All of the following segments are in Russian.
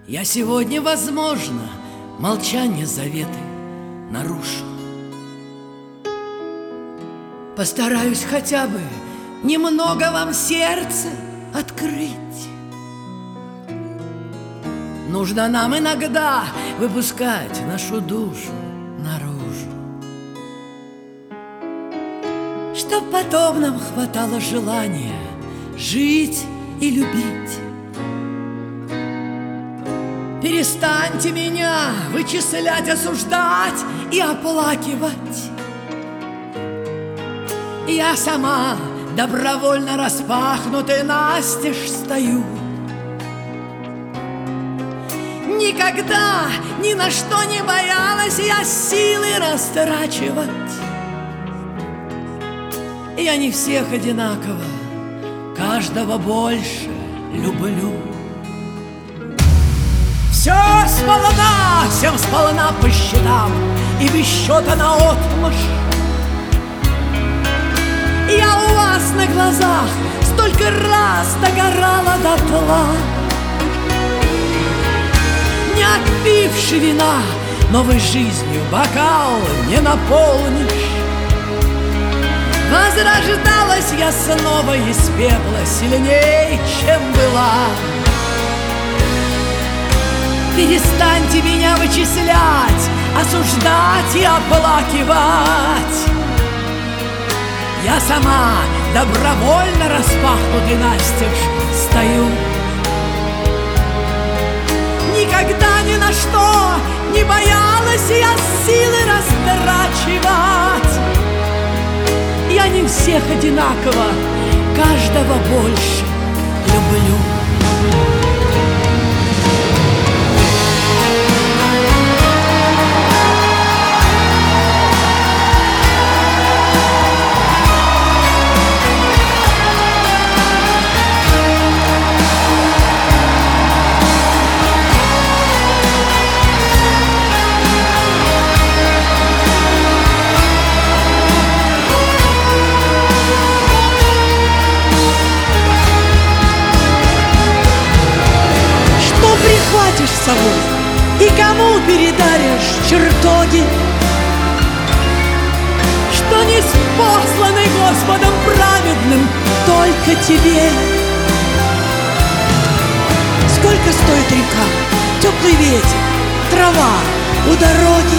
Я сегодня, возможно, молчание заветы нарушу. Постараюсь хотя бы немного вам сердце открыть. Нужно нам иногда выпускать нашу душу наружу, чтоб потом нам хватало желания жить и любить. Перестаньте меня вычислять, осуждать и оплакивать. Я сама добровольно распахнутой настежь стою. Никогда ни на что не боялась я силы растрачивать. Я не всех одинаково, каждого больше люблю. Все сполна, всем сполна по счетам и без счета наотмашь. Я у вас на глазах столько раз догорала дотла, не отпивши вина, новой жизнью бокал не наполнишь. Возрождалась я снова из пепла сильней, чем была. Перестаньте меня вычислять, осуждать и оплакивать. Я сама добровольно распахнутый настежь стою. Никогда ни на что не боялась я силы растрачивать. Я не всех одинаково, каждого больше люблю. Прихватишь с собой и кому передаришь чертоги, что ниспосланы Господом праведным только тебе? Сколько стоит река, теплый ветер, трава у дороги?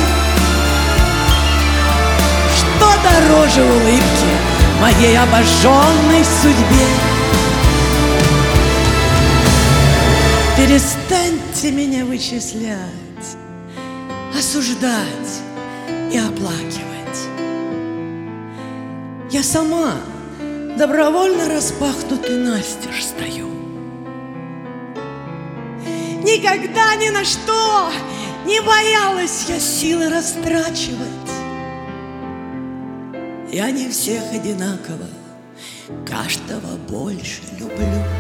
Что дороже улыбки моей обожженной судьбе? Перестаньте меня вычислять, осуждать и оплакивать. Я сама добровольно распахнутый настежь стою. Никогда ни на что не боялась я силы растрачивать. Я не всех одинаково, каждого больше люблю.